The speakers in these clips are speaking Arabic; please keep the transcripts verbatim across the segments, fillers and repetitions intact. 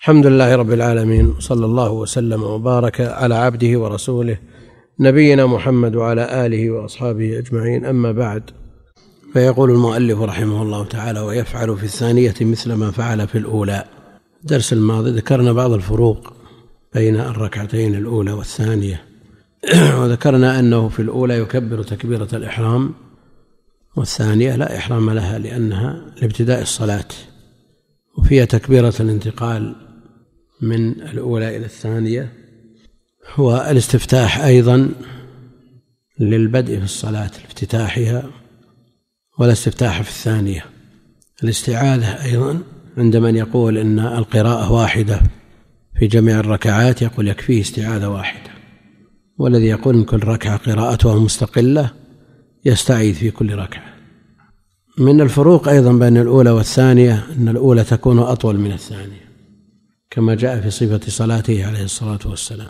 الحمد لله رب العالمين، صلى الله وسلم وبارك على عبده ورسوله نبينا محمد وعلى آله وأصحابه أجمعين. أما بعد، فيقول المؤلف رحمه الله تعالى: ويفعل في الثانية مثل ما فعل في الأولى. الدرس الماضي ذكرنا بعض الفروق بين الركعتين الأولى والثانية، وذكرنا أنه في الأولى يكبر تكبيرة الإحرام، والثانية لا إحرام لها لأنها لابتداء الصلاة، وفيها تكبيرة الانتقال من الأولى إلى الثانية، هو الاستفتاح أيضا للبدء في الصلاة لافتتاحها، ولا استفتاح في الثانية. الاستعاذة أيضا عند من يقول إن القراءة واحدة في جميع الركعات يقول يكفيه استعاذة واحدة، والذي يقول إن كل ركعة قراءتها مستقلة يستعيذ في كل ركعة. من الفروق أيضا بين الأولى والثانية أن الأولى تكون أطول من الثانية كما جاء في صفة صلاته عليه الصلاة والسلام.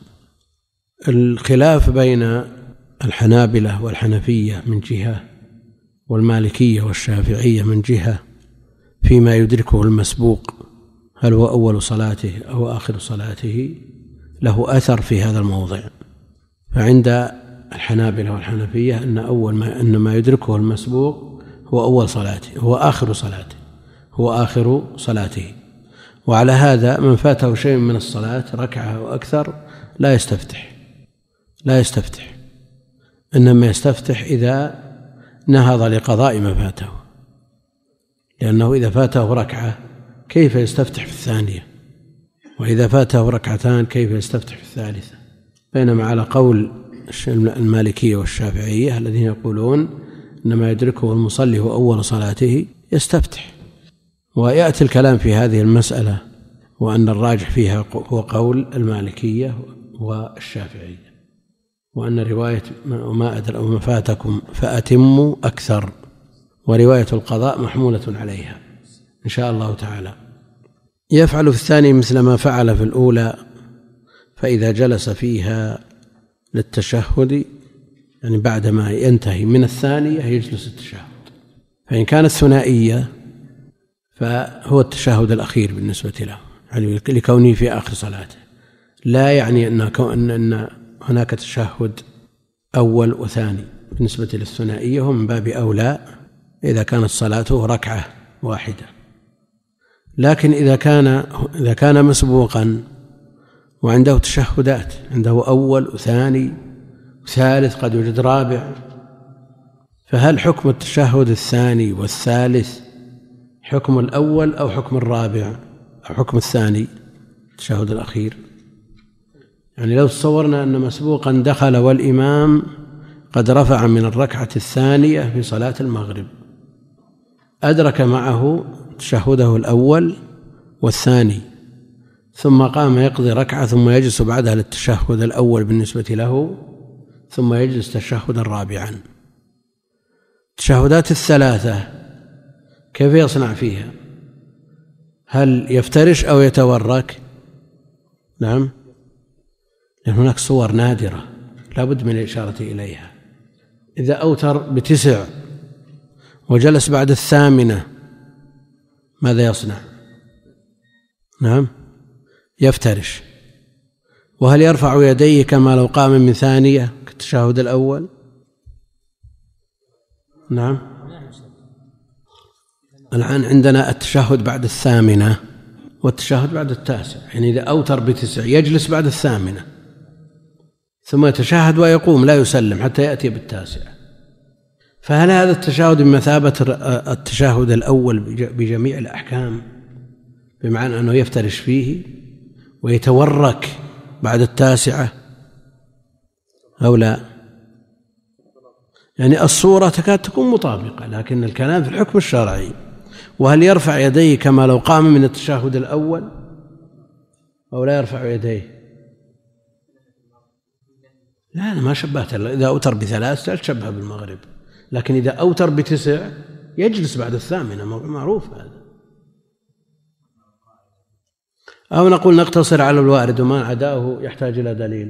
الخلاف بين الحنابلة والحنفية من جهة، والمالكية والشافعية من جهة، فيما يدركه المسبوق، هل هو أول صلاته أو آخر صلاته، له أثر في هذا الموضع. فعند الحنابلة والحنفية أن أول ما أن ما يدركه المسبوق هو أول صلاته، هو آخر صلاته، هو آخر صلاته. وعلى هذا من فاته شيء من الصلاة ركعة أو أكثر لا يستفتح لا يستفتح إنما يستفتح إذا نهض لقضاء ما فاته، لأنه إذا فاته ركعة كيف يستفتح في الثانية، وإذا فاته ركعتان كيف يستفتح في الثالثة. بينما على قول المالكية والشافعية الذين يقولون إنما يدركه المصلي هو أول صلاته يستفتح. ويأتي الكلام في هذه المسألة، وأن الراجح فيها هو قول المالكية والشافعية، وأن رواية ما أدرى وما فاتكم فأتموا أكثر، ورواية القضاء محمولة عليها إن شاء الله تعالى. يفعل في الثاني مثل ما فعل في الأولى، فإذا جلس فيها للتشهد، يعني بعدما ينتهي من الثانية يجلس التشهد. فإن كانت ثنائية فهو التشهد الأخير بالنسبة له، يعني لكونه في آخر صلاته، لا يعني أن أن هناك تشهد أول وثاني. بالنسبة للثنائية هم من باب أولى إذا كانت صلاته ركعة واحدة. لكن إذا كان إذا كان مسبوقا وعنده تشهدات، عنده أول وثاني وثالث، قد يوجد رابع، فهل حكم التشهد الثاني والثالث حكم الأول أو حكم الرابع أو حكم الثاني التشهد الأخير؟ يعني لو تصورنا أن مسبوقا دخل والإمام قد رفع من الركعة الثانية في صلاة المغرب، أدرك معه تشهده الأول والثاني، ثم قام يقضي ركعة ثم يجلس بعدها للتشهد الأول بالنسبة له، ثم يجلس تشهدا رابعا. التشهدات الثلاثة كيف يصنع فيها؟ هل يفترش أو يتورك؟ نعم، لأن هناك صور نادرة لا بد من الإشارة إليها. إذا أوتر بتسع وجلس بعد الثامنة ماذا يصنع؟ نعم، يفترش. وهل يرفع يديه كما لو قام من ثانية كالتشهد الأول؟ نعم. الآن عندنا التشهد بعد الثامنة والتشهد بعد التاسع، يعني إذا أوتر بتسع يجلس بعد الثامنة ثم يتشهد ويقوم لا يسلم حتى يأتي بالتاسع. فهل هذا التشهد بمثابة التشهد الأول بجميع الأحكام، بمعنى أنه يفترش فيه ويتورك بعد التاسعة أو لا؟ يعني الصورة تكاد تكون مطابقة، لكن الكلام في الحكم الشرعي. وهل يرفع يديه كما لو قام من التشهد الأول أو لا يرفع يديه؟ لا، أنا ما شبهت. إذا أوتر بثلاث تشبه بالمغرب، لكن إذا أوتر بتسع يجلس بعد الثامنة، معروف هذا. أو نقول نقتصر على الوارد وما عداه يحتاج إلى دليل.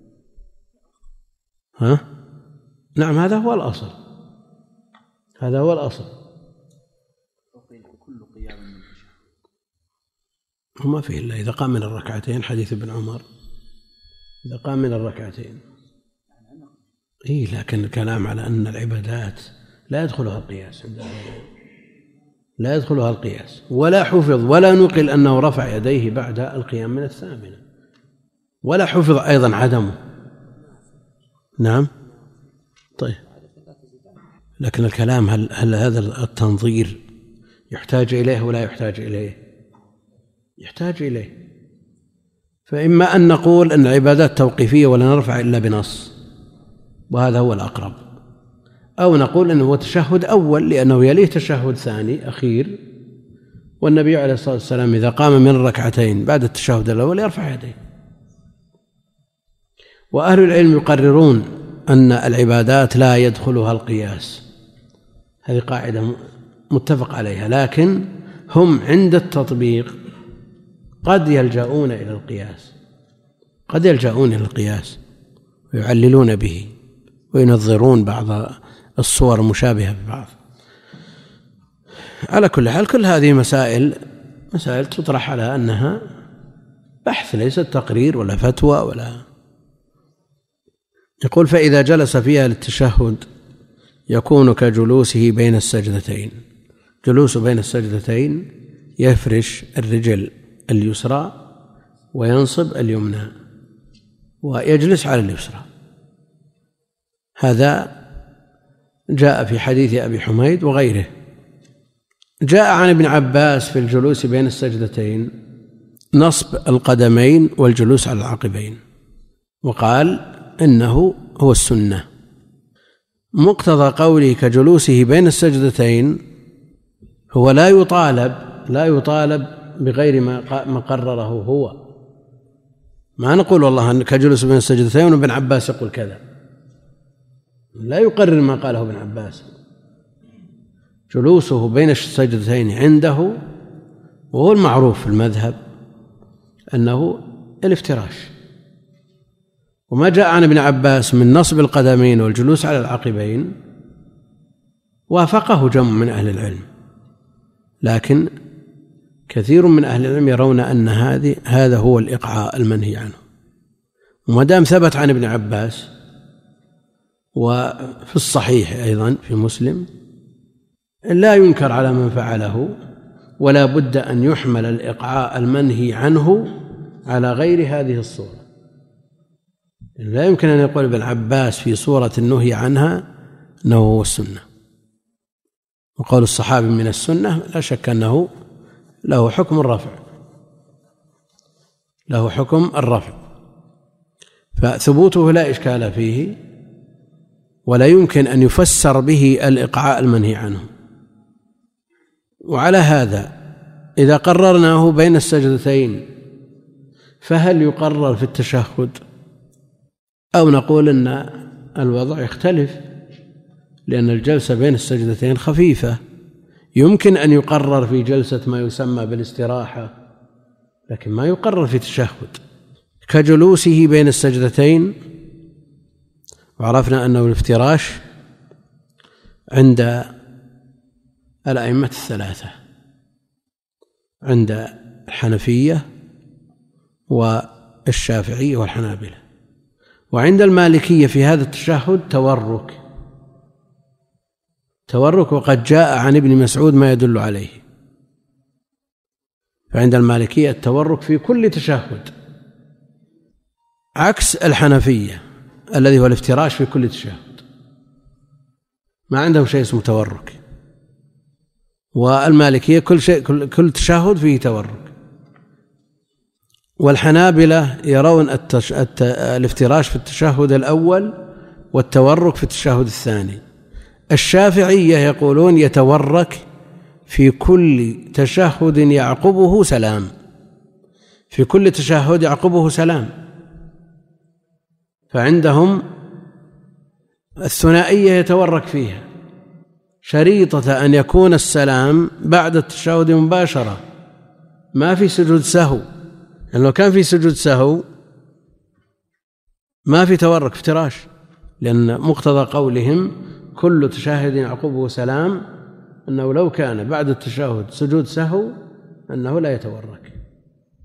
ها؟ نعم، هذا هو الأصل، هذا هو الأصل. وما فيه إلا إذا قام من الركعتين، حديث ابن عمر إذا قام من الركعتين. إيه لكن الكلام على أن العبادات لا يدخلها القياس، لا يدخلها القياس، ولا حفظ ولا نقل أنه رفع يديه بعد القيام من الثامنة، ولا حفظ أيضا عدمه. نعم طيب، لكن الكلام هل, هل هذا التنظير يحتاج إليه ولا يحتاج إليه؟ يحتاج إليه. فإما أن نقول أن العبادات توقيفية ولا نرفع إلا بنص، وهذا هو الأقرب، أو نقول أنه هو تشهد أول لأنه يليه تشهد ثاني أخير، والنبي عليه الصلاة والسلام إذا قام من الركعتين بعد التشهد الأول يرفع يديه. وأهل العلم يقررون أن العبادات لا يدخلها القياس، هذه قاعدة متفق عليها، لكن هم عند التطبيق قد يلجؤون إلى القياس، قد يلجؤون إلى القياس ويعللون به وينظرون بعض الصور المشابهة ببعض. على كل حال كل هذه مسائل مسائل تطرح على أنها بحث ليست تقرير ولا فتوى ولا. يقول فإذا جلس فيها للتشهد يكون كجلوسه بين السجدتين. جلوس بين السجدتين يفرش الرجل اليسرى وينصب اليمنى ويجلس على اليسرى. هذا جاء في حديث أبي حميد وغيره. جاء عن ابن عباس في الجلوس بين السجدتين نصب القدمين والجلوس على العقبين، وقال إنه هو السنة. مقتضى قوله كجلوسه بين السجدتين هو لا يطالب لا يطالب بغير ما قرره هو. ما نقول والله كجلوس بين السجدتين وابن عباس يقول كذا، لا يقرر ما قاله ابن عباس. جلوسه بين السجدتين عنده، وهو المعروف في المذهب أنه الافتراش. وما جاء عن ابن عباس من نصب القدمين والجلوس على العقبين وافقه جمع من أهل العلم، لكن كثير من أهل العلم يرون أن هذه هذا هو الإقعاء المنهي عنه. وما دام ثبت عن ابن عباس وفي الصحيح أيضا في مسلم لا ينكر على من فعله، ولا بد أن يحمل الإقعاء المنهي عنه على غير هذه الصورة. لا يمكن أن يقول ابن عباس في صورة النهي عنها أنه هو السنة. وقول الصحابي من السنة لا شك أنه له حكم الرفع، له حكم الرفع، فثبوته لا إشكال فيه، ولا يمكن أن يفسر به الإقعاء المنهي عنه. وعلى هذا إذا قررناه بين السجدتين فهل يقرر في التشهد، أو نقول أن الوضع يختلف لأن الجلسة بين السجدتين خفيفة، يمكن أن يقرر في جلسة ما يسمى بالاستراحة، لكن ما يقرر في التشهد. كجلوسه بين السجدتين، وعرفنا أنه الافتراش عند الأئمة الثلاثة، عند الحنفية والشافعية والحنابلة. وعند المالكية في هذا التشهد تورك تورك وقد جاء عن ابن مسعود ما يدل عليه. فعند المالكية التورك في كل تشهد، عكس الحنفية الذي هو الافتراش في كل تشهد، ما عندهم شيء اسمه تورك. والمالكية كل شيء كل, كل تشهد فيه تورك. والحنابلة يرون التش... الت... الافتراش في التشهد الأول والتورك في التشهد الثاني. الشافعية يقولون يتورك في كل تشهد يعقبه سلام، في كل تشهد يعقبه سلام. فعندهم الثنائية يتورك فيها شريطة أن يكون السلام بعد التشهد مباشرة، ما في سجود سهو. يعني لو كان في سجود سهو ما في تورك افتراش، لأن مقتضى قولهم كل تشهد يعقبه سلام أنه لو كان بعد التشهد سجود سهو أنه لا يتورك.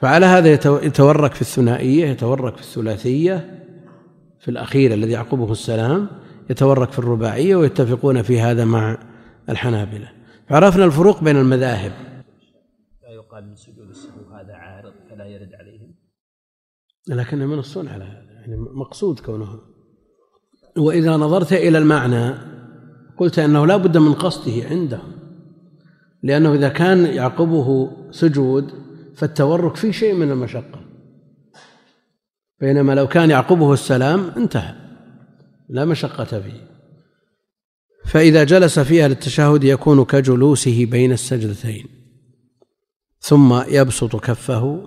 فعلى هذا يتورك في الثنائية، يتورك في الثلاثية في الأخير الذي يعقبه السلام، يتورك في الرباعية، ويتفقون في هذا مع الحنابلة. فعرفنا الفروق بين المذاهب. لا يقال من سجود السهو هذا عارض فلا يرد عليهم، لكن من الصنع على هذا، يعني مقصود كونه. وإذا نظرت إلى المعنى قلت أنه لا بد من قصده عندهم، لأنه إذا كان يعقبه سجود فالتورك فيه شيء من المشقة، بينما لو كان يعقبه السلام انتهى، لا مشقة فيه. فإذا جلس فيها للتشهد يكون كجلوسه بين السجدتين، ثم يبسط كفه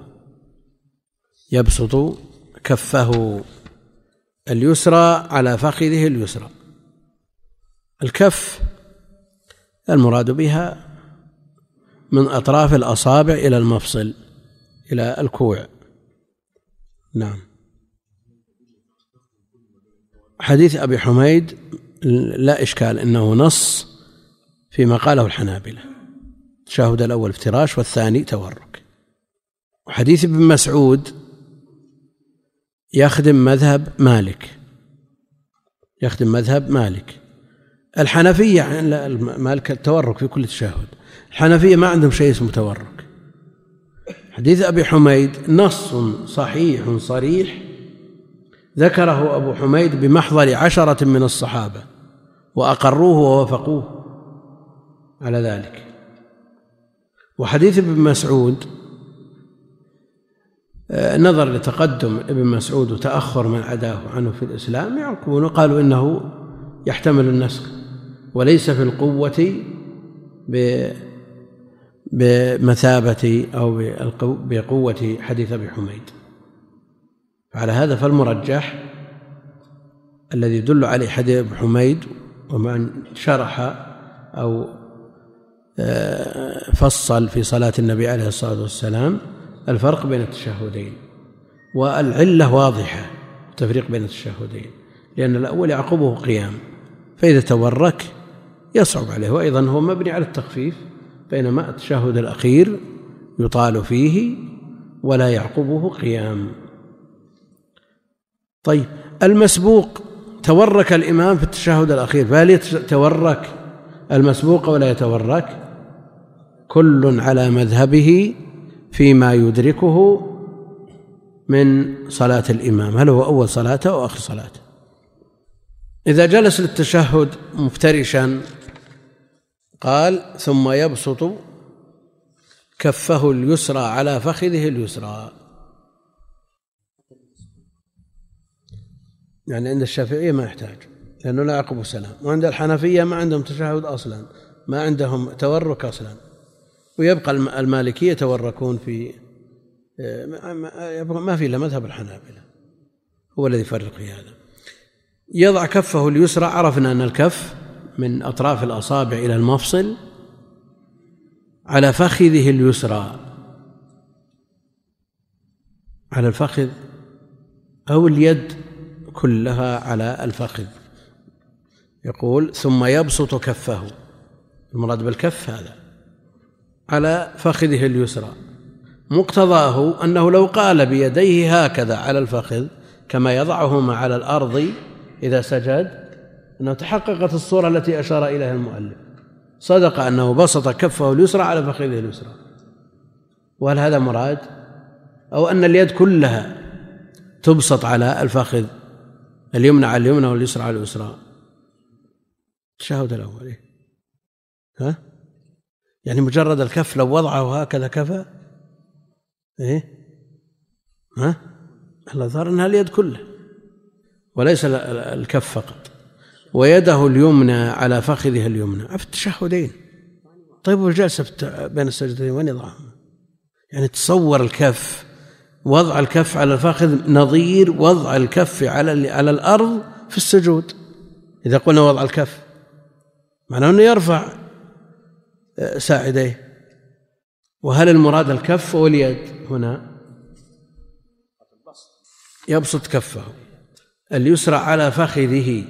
يبسط كفه اليسرى على فخذه اليسرى. الكف المراد بها من أطراف الأصابع إلى المفصل إلى الكوع. نعم. حديث أبي حميد لا إشكال إنه نص فيما قاله الحنابلة، التشهد الأول افتراش والثاني تورك. وحديث ابن مسعود يخدم مذهب مالك يخدم مذهب مالك الحنفية مالك التورك في كل تشهد، الحنفية ما عندهم شيء اسمه تورك. حديث أبي حميد نص صحيح صريح ذكره أبو حميد بمحضر عشرة من الصحابة وأقروه ووافقوه على ذلك. وحديث ابن مسعود نظر لتقدم ابن مسعود وتأخر من عداه عنه في الإسلام، يعقبون وقالوا إنه يحتمل النسخ وليس في القوة بمثابة أو بقوة حديث أبي حميد. على هذا فالمرجح الذي يدل عليه حديث أبي حميد ومن شرح أو فصل في صلاة النبي عليه الصلاة والسلام الفرق بين التشهدين، والعلة واضحة التفريق بين التشهدين، لأن الأول يعقبه قيام، فإذا تورك يصعب عليه، وأيضا هو مبني على التخفيف، بينما التشهد الأخير يطال فيه ولا يعقبه قيام. طيب المسبوق تورك الإمام في التشهد الأخير، فهل يتورك المسبوق ولا يتورك؟ كل على مذهبه فيما يدركه من صلاة الإمام، هل هو أول صلاته أو آخر صلاته. إذا جلس للتشهد مفترشا قال ثم يبسط كفه اليسرى على فخذه اليسرى، يعني عند الشافعية ما يحتاج لأنه لا يعقب السلام، وعند الحنفية ما عندهم تشهد أصلا، ما عندهم تورك أصلا، ويبقى المالكية يتوركون في ما في إلا مذهب الحنابلة هو الذي يفرق في هذا. يضع كفه اليسرى، عرفنا أن الكف من أطراف الأصابع إلى المفصل على فخذه اليسرى، على الفخذ أو اليد كلها على الفخذ. يقول ثم يبسط كفه، المراد بالكف هذا على فخذه اليسرى، مقتضاه أنه لو قال بيديه هكذا على الفخذ كما يضعهما على الأرض إذا سجد أنه تحققت الصورة التي أشار إليها المؤلف، صدق أنه بسط كفه اليسرى على فخذه اليسرى. وهل هذا مراد؟ أو أن اليد كلها تبسط على الفخذ، اليمنى على اليمنى واليسرى على اليسرى؟ التشهد الأول إيه؟ ها؟ يعني مجرد الكف لو وضعه هكذا كفى؟ إيه؟ ها؟ الظاهر أنها اليد كلها وليس الكف فقط، ويده اليمنى على فخذها اليمنى في التشهدين. طيب والجلسة بين السجدتين وين يضعهم؟ يعني تصور الكف، وضع الكف على الفخذ نظير وضع الكف على على الأرض في السجود. إذا قلنا وضع الكف معناه أنه يرفع ساعديه، وهل المراد الكف واليد هنا؟ يبسط كفه اليسرى على فخذه،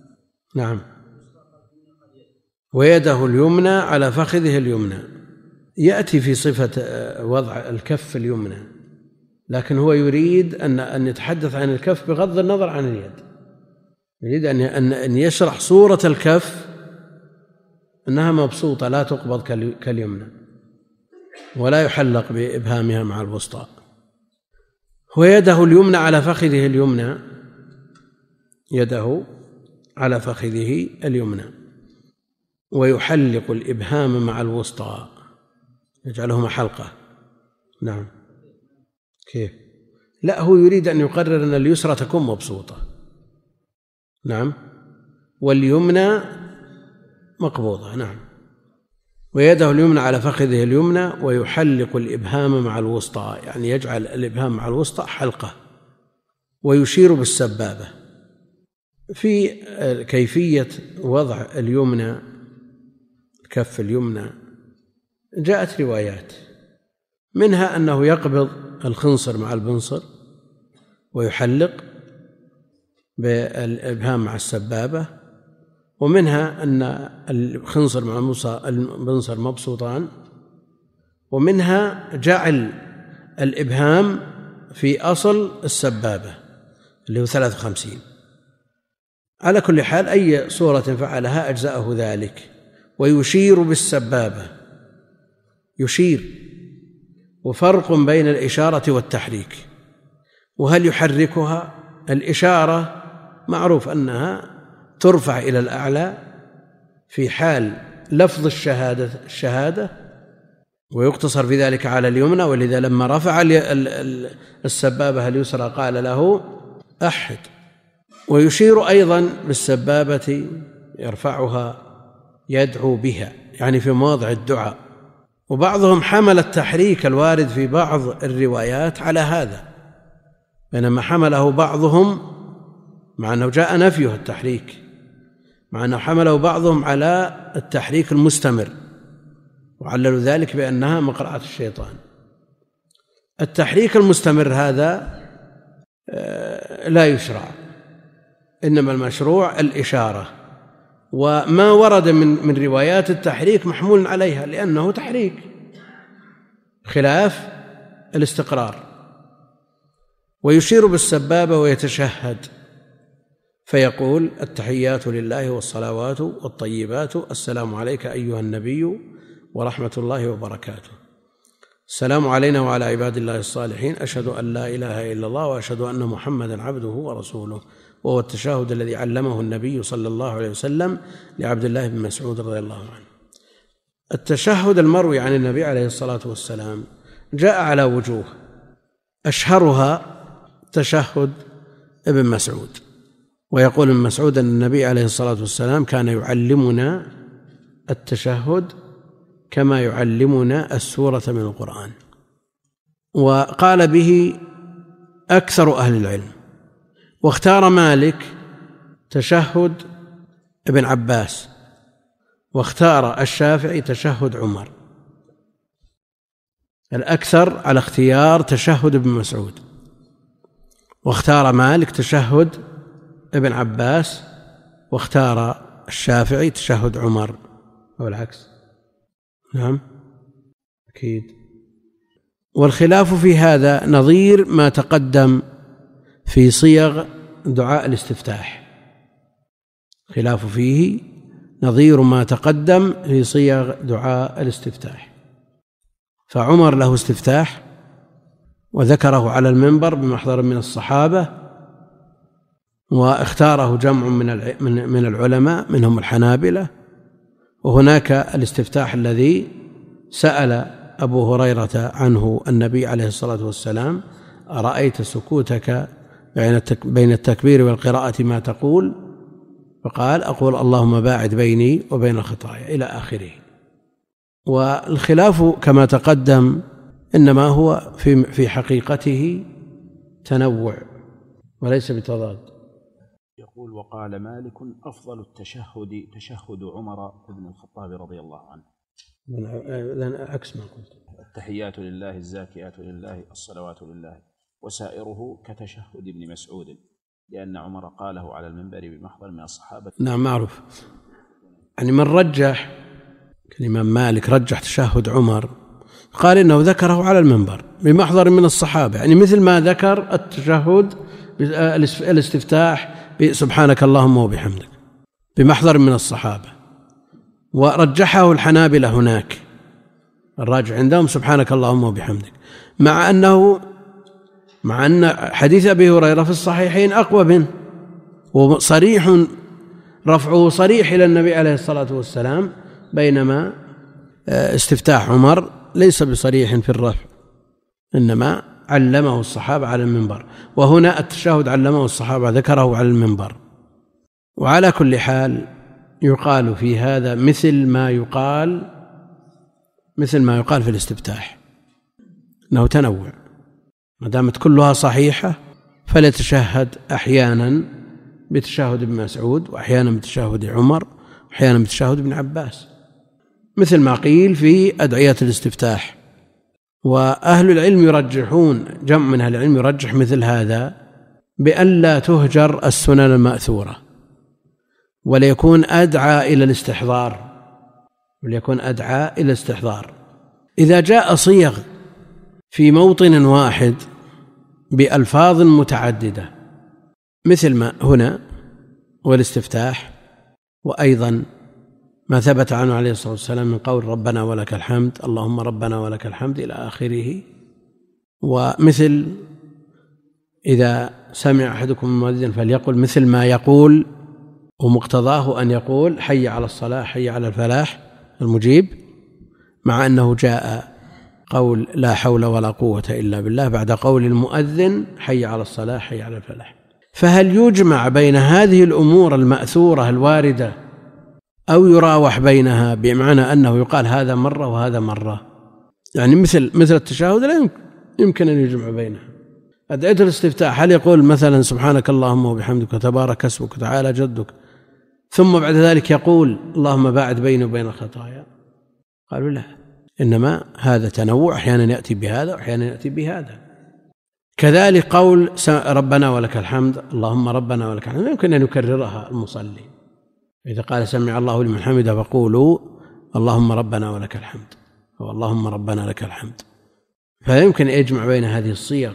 نعم، ويده اليمنى على فخذه اليمنى، يأتي في صفة وضع الكف اليمنى، لكن هو يريد أن أن يتحدث عن الكف بغض النظر عن اليد، يريد أن أن يشرح صورة الكف أنها مبسوطة لا تقبض كاليمنى ولا يحلق بإبهامها مع الوسطى. ويده اليمنى على فخذه اليمنى، يده على فخذه اليمنى، ويحلق الإبهام مع الوسطى، يجعلهما حلقة. نعم. كيف؟ لا، هو يريد أن يقرر أن اليسرى تكون مبسوطة، نعم، واليمنى مقبوضة. نعم. ويده اليمنى على فخذه اليمنى ويحلق الإبهام مع الوسطى، يعني يجعل الإبهام مع الوسطى حلقة، ويشير بالسبابة. في كيفية وضع اليمنى كف اليمنى جاءت روايات، منها أنه يقبض الخنصر مع البنصر ويحلق بالإبهام مع السبابة، ومنها أن الخنصر مع البنصر مبسوطان، ومنها جعل الإبهام في أصل السبابة اللي هو ثلاث وخمسين. على كل حال أي صورة فعلها أجزأه ذلك. ويشير بالسبابة، يشير، وفرق بين الإشارة والتحريك. وهل يحركها؟ الإشارة معروف أنها ترفع إلى الأعلى في حال لفظ الشهادة الشهادة ويقتصر في ذلك على اليمنى، ولذا لما رفع السبابة اليسرى قال له أحد. ويشير أيضا بالسبابة، يرفعها يدعو بها، يعني في مواضع الدعاء. وبعضهم حمل التحريك الوارد في بعض الروايات على هذا، بينما حمله بعضهم، مع أنه جاء نفيه التحريك، مع أنه حمله بعضهم على التحريك المستمر، وعللوا ذلك بأنها مقرعة الشيطان. التحريك المستمر هذا لا يشرع، إنما المشروع الإشارة، وما ورد من من روايات التحريك محمول عليها لأنه تحريك خلاف الاستقرار. ويشير بالسبابة ويتشهد فيقول التحيات لله والصلوات والطيبات، السلام عليك أيها النبي ورحمة الله وبركاته، السلام علينا وعلى عباد الله الصالحين، أشهد أن لا إله إلا الله وأشهد أن محمدا عبده ورسوله. وهو التشهد الذي علمه النبي صلى الله عليه وسلم لعبد الله بن مسعود رضي الله عنه. التشهد المروي عن النبي عليه الصلاة والسلام جاء على وجوه، أشهرها تشهد ابن مسعود. ويقول ابن مسعود أن النبي عليه الصلاة والسلام كان يعلمنا التشهد كما يعلمنا السورة من القرآن. وقال به أكثر أهل العلم. واختار مالك تشهد ابن عباس، واختار الشافعي تشهد عمر. الأكثر على اختيار تشهد ابن مسعود، واختار مالك تشهد ابن عباس، واختار الشافعي تشهد عمر، أو العكس. نعم أكيد. والخلاف في هذا نظير ما تقدم في صيغ دعاء الاستفتاح، خلاف فيه نظير ما تقدم في صيغ دعاء الاستفتاح. فعمر له استفتاح وذكره على المنبر بمحضر من الصحابة، واختاره جمع من العلماء منهم الحنابلة. وهناك الاستفتاح الذي سأل أبو هريرة عنه النبي عليه الصلاة والسلام: أرأيت سكوتك بين التكبير والقراءة ما تقول؟ فقال: أقول اللهم باعد بيني وبين الخطايا، إلى آخره. والخلاف كما تقدم إنما هو في في حقيقته تنوع وليس بتضاد. يقول: وقال مالك: أفضل التشهد تشهد عمر بن الخطاب رضي الله عنه. لأن عكس ما قلت: التحيات لله، الزاكيات لله، الصلوات لله، وسائره كتشهد ابن مسعود، لأن عمر قاله على المنبر بمحضر من الصحابة. نعم معروف. يعني من رجح، الإمام مالك رجح تشهد عمر قال إنه ذكره على المنبر بمحضر من الصحابة، يعني مثل ما ذكر التشهد الاستفتاح سبحانك اللهم وبحمدك بمحضر من الصحابة. ورجحه الحنابلة هناك، الراجح عندهم سبحانك اللهم وبحمدك، مع أنه مع أن حديث أبي هريرة في الصحيحين أقوى منه، وصريح رفعه صريح إلى النبي عليه الصلاة والسلام، بينما استفتاح عمر ليس بصريح في الرفع، إنما علمه الصحابة على المنبر، وهنا التشهد علمه الصحابة ذكره على المنبر. وعلى كل حال يقال في هذا مثل ما يقال مثل ما يقال في الاستفتاح، أنه تنوع، ما دامت كلها صحيحة فليتشهد أحيانا بتشهد ابن مسعود، وأحيانا بتشهد عمر، وأحيانا بتشهد ابن عباس، مثل ما قيل في أدعية الاستفتاح. وأهل العلم يرجحون، جمع من أهل العلم يرجح مثل هذا بأن لا تهجر السنن المأثورة، وليكون أدعى إلى الاستحضار وليكون أدعى إلى الاستحضار. إذا جاء صيغ في موطن واحد بألفاظ متعددة مثل ما هنا والاستفتاح، وأيضا ما ثبت عنه عليه الصلاة والسلام من قول ربنا ولك الحمد، اللهم ربنا ولك الحمد إلى آخره، ومثل إذا سمع أحدكم المؤذن فليقل مثل ما يقول، ومقتضاه أن يقول حي على الصلاة حي على الفلاح المجيب، مع أنه جاء قول لا حول ولا قوة إلا بالله بعد قول المؤذن حي على الصلاة حي على الفلاح. فهل يجمع بين هذه الأمور المأثورة الواردة أو يراوح بينها، بمعنى أنه يقال هذا مرة وهذا مرة؟ يعني مثل مثل التشهد لا يمكن أن يجمع بينها. أدعية الاستفتاح هل يقول مثلا سبحانك اللهم وبحمدك وتبارك اسمك وتعالى جدك، ثم بعد ذلك يقول اللهم باعد بيني وبين الخطايا؟ قالوا لا، إنما هذا تنوع، أحيانا يأتي بهذا وأحيانا يأتي بهذا. كذلك قول ربنا ولك الحمد، اللهم ربنا ولك الحمد، يمكن أن يكررها المصلي، إذا قال سمع الله لمن حمده فقولوا اللهم ربنا ولك الحمد، أو اللهم ربنا لك الحمد. فيمكن أن يجمع بين هذه الصيغ.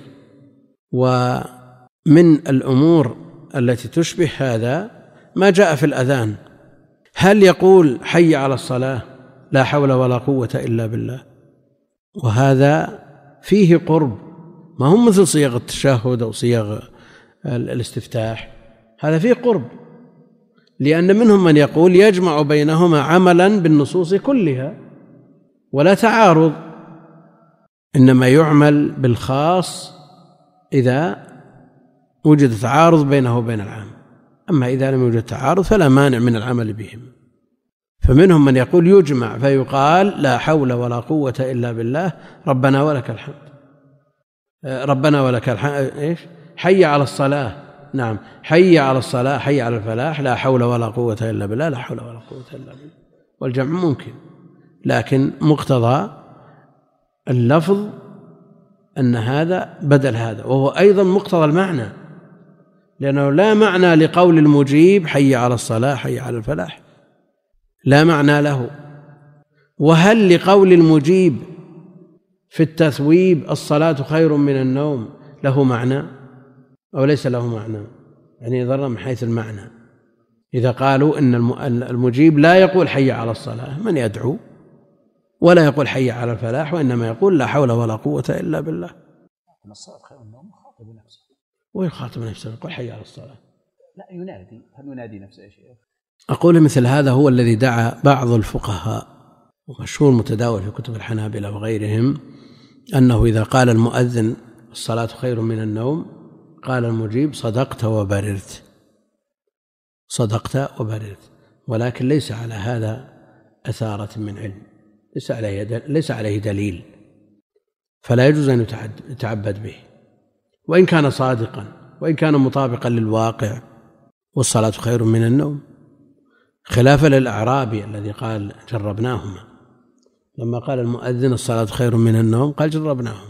ومن الأمور التي تشبه هذا ما جاء في الأذان، هل يقول حي على الصلاة لا حول ولا قوة إلا بالله؟ وهذا فيه قرب، ما هم مثل صيغ التشهد أو صيغ الاستفتاح، هذا فيه قرب، لأن منهم من يقول يجمع بينهما عملا بالنصوص كلها ولا تعارض، إنما يعمل بالخاص إذا وجد تعارض بينه وبين العام، أما إذا لم يوجد تعارض فلا مانع من العمل بهم. فمنهم من يقول يجمع فيقال لا حول ولا قوة إلا بالله ربنا ولك الحمد، ربنا ولك الحمد إيش حي على الصلاة، نعم حي على الصلاة حي على الفلاح لا حول ولا قوة إلا بالله لا حول ولا قوة إلا بالله. والجمع ممكن، لكن مقتضى اللفظ أن هذا بدل هذا، وهو أيضا مقتضى المعنى، لأنه لا معنى لقول المجيب حي على الصلاة حي على الفلاح، لا معنى له. وهل لقول المجيب في التثويب الصلاة خير من النوم له معنى أو ليس له معنى؟ يعني يظهر من حيث المعنى. إذا قالوا إن المجيب لا يقول حي على الصلاة من يدعو، ولا يقول حي على الفلاح، وإنما يقول لا حول ولا قوة إلا بالله. الصلاة خير من النوم يخاطب نفسه، ويخاطب نفسه يقول حي على الصلاة، لا ينادي، هل ينادي نفسه يا شيخ؟ أقول مثل هذا هو الذي دعا بعض الفقهاء، ومشهور متداول في كتب الحنابلة وغيرهم، أنه إذا قال المؤذن الصلاة خير من النوم قال المجيب صدقت وبررت، صدقت وبررت، ولكن ليس على هذا أثارة من علم، ليس عليه ليس عليه دليل، فلا يجوز أن يتعبد به، وإن كان صادقا وإن كان مطابقا للواقع، والصلاة خير من النوم، خلافا للأعرابي الذي قال جربناهما، لما قال المؤذن الصلاة خير من النوم قال جربناهما،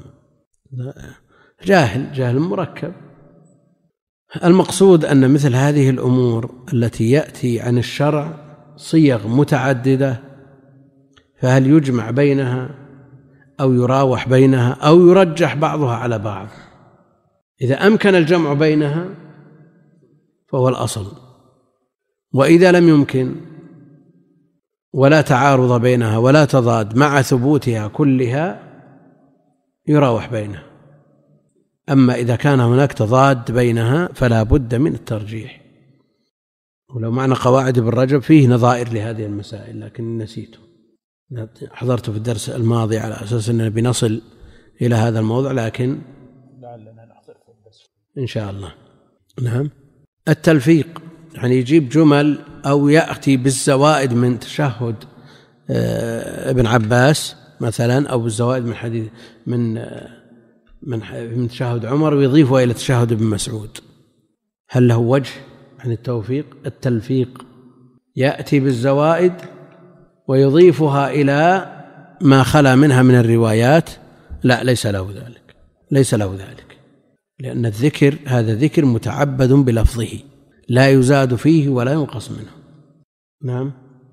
جاهل جاهل مركب. المقصود أن مثل هذه الأمور التي يأتي عن الشرع صيغ متعددة، فهل يجمع بينها أو يراوح بينها أو يرجح بعضها على بعض. إذا أمكن الجمع بينها فهو الأصل، وإذا لم يمكن ولا تعارض بينها ولا تضاد مع ثبوتها كلها يراوح بينها. أما إذا كان هناك تضاد بينها فلا بد من الترجيح. ولو معنى قواعد ابن رجب فيه نظائر لهذه المسائل لكن نسيته، حضرت في الدرس الماضي على أساس أننا بنصل إلى هذا الموضوع، لكن لعلنا نحضر في الدرس إن شاء الله. نعم. التلفيق يعني يجيب جمل أو يأتي بالزوائد من تشهد ابن عباس مثلا، أو بالزوائد من حديث من من من تشهد عمر ويضيفها إلى تشهد ابن مسعود. هل له وجه عن التوفيق؟ التلفيق يأتي بالزوائد ويضيفها إلى ما خلا منها من الروايات. لا، ليس له ذلك، ليس له ذلك، لأن الذكر هذا ذكر متعبد بلفظه لا يزاد فيه ولا ينقص منه. نعم.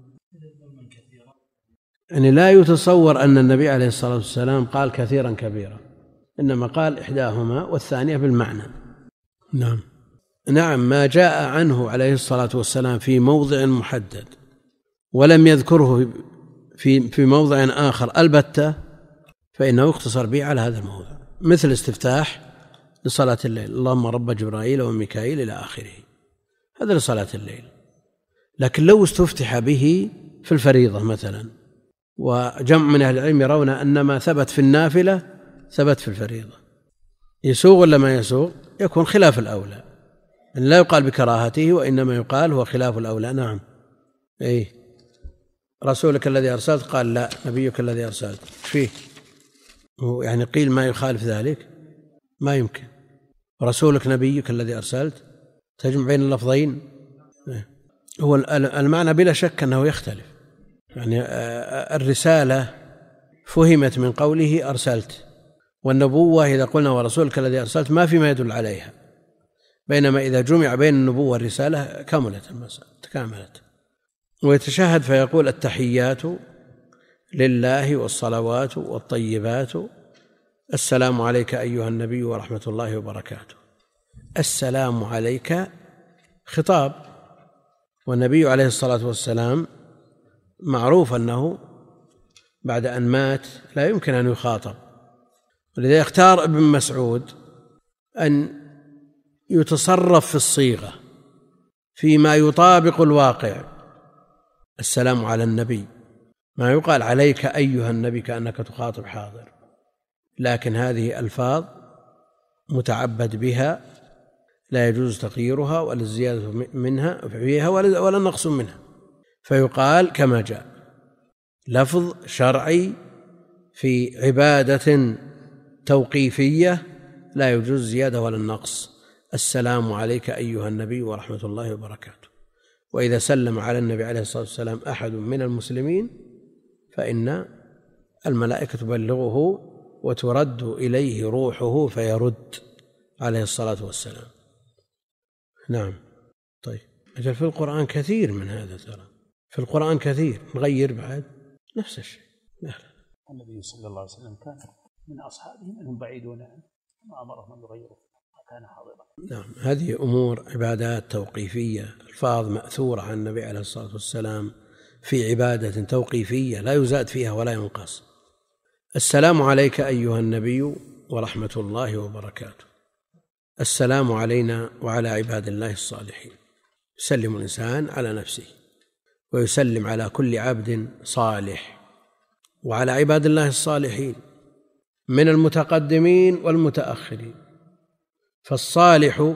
يعني لا يتصور أن النبي عليه الصلاة والسلام قال كثيرا كبيرا، إنما قال إحداهما والثانية بالمعنى. نعم. نعم، ما جاء عنه عليه الصلاة والسلام في موضع محدد ولم يذكره في في موضع آخر البتة فإنه يختصر به على هذا الموضع، مثل استفتاح لصلاة الليل، اللهم رب جبرائيل وميكائيل إلى آخره، هذا لصلاة الليل. لكن لو استفتح به في الفريضة مثلا، وجمع من أهل العلم يرون أن ما ثبت في النافلة ثبت في الفريضة، يسوغ ولا ما يسوغ؟ يكون خلاف الأولى، أن لا يقال بكراهته وإنما يقال هو خلاف الأولى. نعم. أي رسولك الذي أرسلت، قال لا نبيك الذي أرسلت، فيه يعني قيل ما يخالف ذلك، ما يمكن. رسولك نبيك الذي أرسلت تجمع بين اللفظين. هو المعنى بلا شك أنه يختلف، يعني الرسالة فهمت من قوله أرسلت، والنبوة إذا قلنا ورسولك الذي أرسلت ما في ما يدل عليها، بينما إذا جمع بين النبوة والرسالة كملت المسألة، تكاملت. ويتشهد فيقول التحيات لله والصلوات والطيبات، السلام عليك أيها النبي ورحمة الله وبركاته. السلام عليك خطاب، والنبي عليه الصلاة والسلام معروف أنه بعد أن مات لا يمكن أن يخاطب، ولذا اختار ابن مسعود أن يتصرف في الصيغة فيما يطابق الواقع. السلام على النبي، ما يقال عليك أيها النبي كأنك تخاطب حاضر، لكن هذه ألفاظ متعبد بها لا يجوز تغييرها ولا الزيادة منها فيها ولا النقص منها، فيقال كما جاء، لفظ شرعي في عبادة توقيفية لا يجوز زيادة ولا النقص. السلام عليك أيها النبي ورحمة الله وبركاته. وإذا سلم على النبي عليه الصلاة والسلام أحد من المسلمين فإن الملائكة تبلغه وترد إليه روحه فيرد عليه الصلاة والسلام. نعم. طيب، أجل في القرآن كثير من هذا، ترى في القرآن كثير نغير بعد نفس الشيء. لا. النبي صلى الله عليه وسلم كان من أصحابه منهم بعيدون عنه ما أمرهم أن يغيروا، كان حاضرا. نعم. هذه أمور عبادات توقيفية، الفاظ مأثورة عن النبي عليه الصلاة والسلام في عبادة توقيفية لا يزاد فيها ولا ينقص. السلام عليك أيها النبي ورحمة الله وبركاته. السلام علينا وعلى عباد الله الصالحين. يسلم الإنسان على نفسه ويسلم على كل عبد صالح وعلى عباد الله الصالحين من المتقدمين والمتأخرين. فالصالح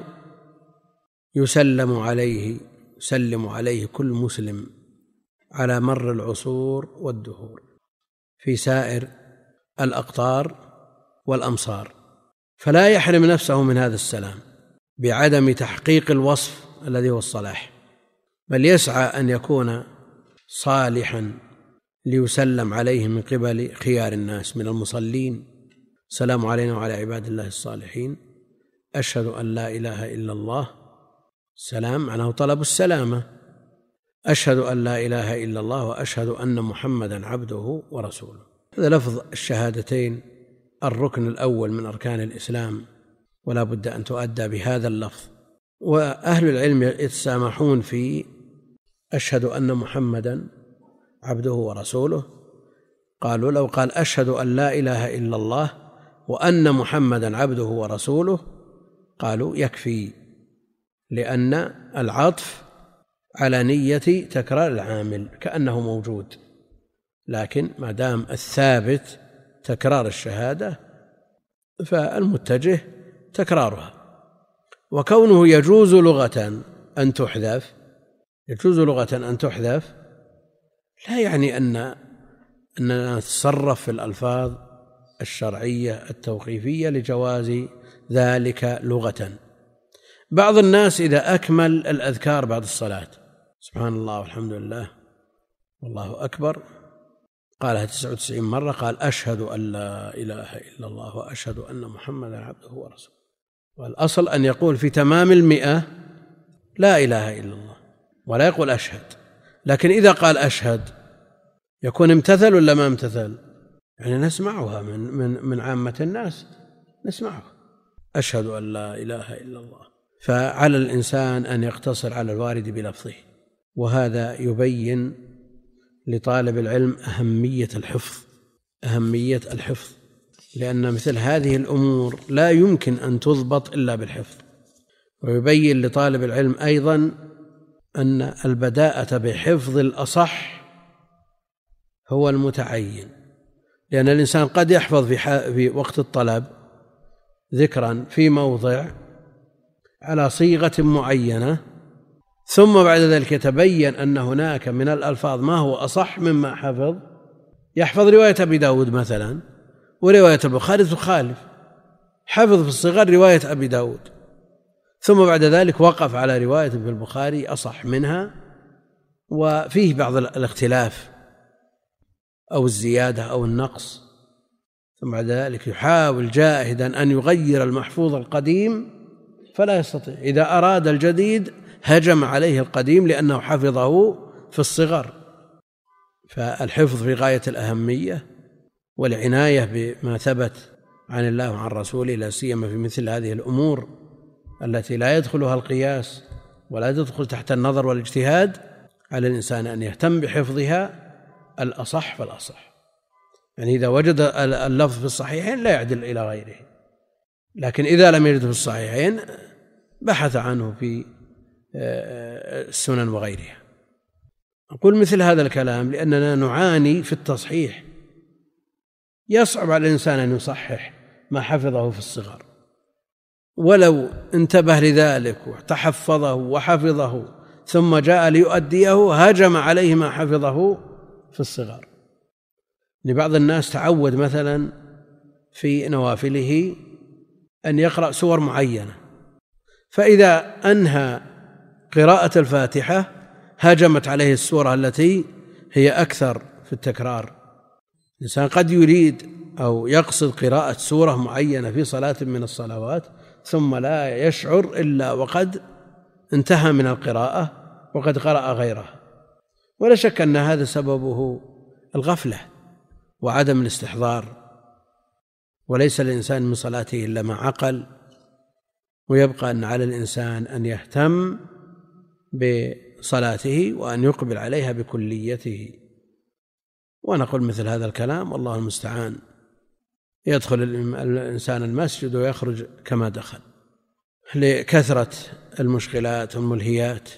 يسلم عليه يسلم عليه كل مسلم على مر العصور والدهور في سائر الأقطار والأمصار، فلا يحرم نفسه من هذا السلام بعدم تحقيق الوصف الذي هو الصلاح، بل يسعى أن يكون صالحا ليسلم عليه من قبل خيار الناس من المصلين. السلام علينا وعلى عباد الله الصالحين. أشهد أن لا إله إلا الله. سلام معناه طلب السلامة. أشهد أن لا إله إلا الله وأشهد أن محمدا عبده ورسوله. هذا لفظ الشهادتين الركن الأول من أركان الإسلام، ولا بد أن تؤدى بهذا اللفظ. وأهل العلم يتسامحون في أشهد أن محمدا عبده ورسوله، قالوا لو قال أشهد أن لا إله إلا الله وأن محمدا عبده ورسوله قالوا يكفي، لأن العطف على نية تكرار العامل كأنه موجود، لكن ما دام الثابت تكرار الشهادة فالمتجه تكرارها. وكونه يجوز لغة أن تحذف يجوز لغة أن تحذف لا يعني أن أننا نتصرف في الألفاظ الشرعية التوقيفية لجواز ذلك لغة. بعض الناس إذا أكمل الأذكار بعد الصلاة سبحان الله والحمد لله والله أكبر قالها تسعة وتسعين مرة، قال أشهد أن لا إله إلا الله وأشهد أن محمدا عبده ورسوله. والأصل أن يقول في تمام المئة لا إله إلا الله ولا يقول أشهد، لكن إذا قال أشهد يكون امتثل ولا ما امتثل؟ يعني نسمعها من من من عامة الناس، نسمعها أشهد أن لا إله إلا الله. فعلى الإنسان أن يقتصر على الوارد بلفظه، وهذا يبين لطالب العلم أهمية الحفظ أهمية الحفظ لأن مثل هذه الأمور لا يمكن أن تضبط إلا بالحفظ. ويبين لطالب العلم أيضا أن البداءة بحفظ الأصح هو المتعين، لأن الإنسان قد يحفظ في, في وقت الطلب ذكرا في موضع على صيغة معينة، ثم بعد ذلك يتبين أن هناك من الألفاظ ما هو أصح مما حفظ. يحفظ رواية أبي داود مثلا ورواية البخاري تخالف، حفظ في الصغر رواية أبي داود ثم بعد ذلك وقف على رواية في البخاري أصح منها وفيه بعض الاختلاف أو الزيادة أو النقص، ثم بعد ذلك يحاول جاهدا أن يغير المحفوظ القديم فلا يستطيع. إذا أراد الجديد هجم عليه القديم لأنه حفظه في الصغر. فالحفظ في غاية الأهمية، والعناية بما ثبت عن الله وعن رسوله، لا سيما في مثل هذه الأمور التي لا يدخلها القياس ولا تدخل تحت النظر والاجتهاد، على الإنسان أن يهتم بحفظها الأصح فالأصح. يعني إذا وجد اللفظ في الصحيحين لا يعدل إلى غيره، لكن إذا لم يجد في الصحيحين بحث عنه في السنن وغيرها. أقول مثل هذا الكلام لأننا نعاني في التصحيح، يصعب على الإنسان أن يصحح ما حفظه في الصغر، ولو انتبه لذلك وتحفظه وحفظه ثم جاء ليؤديه هجم عليه ما حفظه في الصغر. لبعض الناس تعود مثلا في نوافله أن يقرأ سور معينة، فإذا أنهى قراءة الفاتحة هجمت عليه السورة التي هي أكثر في التكرار. الإنسان قد يريد أو يقصد قراءة سورة معينة في صلاة من الصلوات ثم لا يشعر إلا وقد انتهى من القراءة وقد قرأ غيرها، ولا شك أن هذا سببه الغفلة وعدم الاستحضار، وليس الإنسان من صلاته إلا ما عقل. ويبقى أن على الإنسان أن يهتم بصلاته وأن يقبل عليها بكليته. ونقول مثل هذا الكلام والله المستعان، يدخل الإنسان المسجد ويخرج كما دخل لكثرة المشغلات والملهيات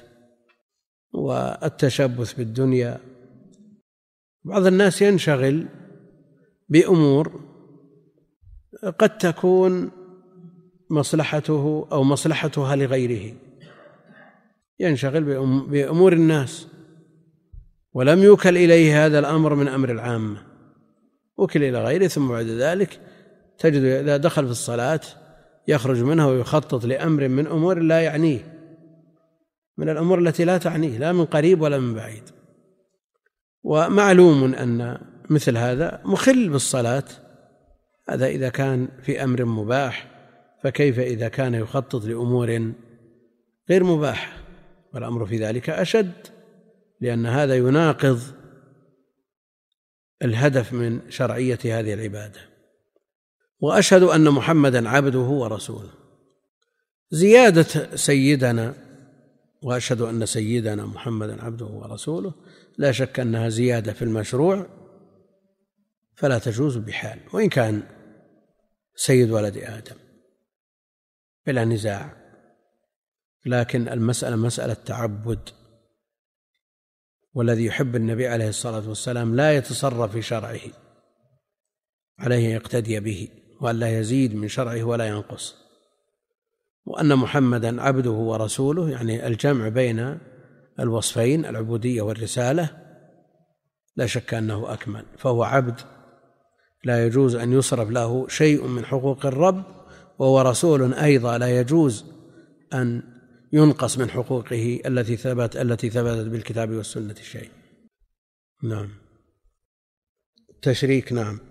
والتشبث بالدنيا. بعض الناس ينشغل بأمور قد تكون مصلحته أو مصلحتها لغيره، ينشغل بأمور الناس ولم يوكل إليه هذا الأمر من أمر العامة، وكل إلى غيره، ثم بعد ذلك تجد إذا دخل في الصلاة يخرج منها ويخطط لأمر من أمور لا يعنيه، من الأمور التي لا تعنيه لا من قريب ولا من بعيد. ومعلوم أن مثل هذا مخل بالصلاة، هذا إذا كان في أمر مباح، فكيف إذا كان يخطط لأمور غير مباحة؟ والأمر في ذلك أشد، لأن هذا يناقض الهدف من شرعية هذه العبادة. وأشهد أن محمدا عبده ورسوله. زيادة سيدنا، وأشهد أن سيدنا محمدا عبده ورسوله، لا شك أنها زيادة في المشروع فلا تجوز بحال، وإن كان سيد ولد آدم بلا نزاع، لكن المسألة مسألة تعبد، والذي يحب النبي عليه الصلاة والسلام لا يتصرف في شرعه، عليه يقتدي به وأن لا يزيد من شرعه ولا ينقص. وأن محمدا عبده ورسوله يعني الجمع بين الوصفين العبودية والرسالة لا شك أنه أكمل، فهو عبد لا يجوز أن يصرف له شيء من حقوق الرب، وهو رسول أيضا لا يجوز أن ينقص من حقوقه التي ثبت التي ثبتت بالكتاب والسنة شيء. نعم. تشريك نعم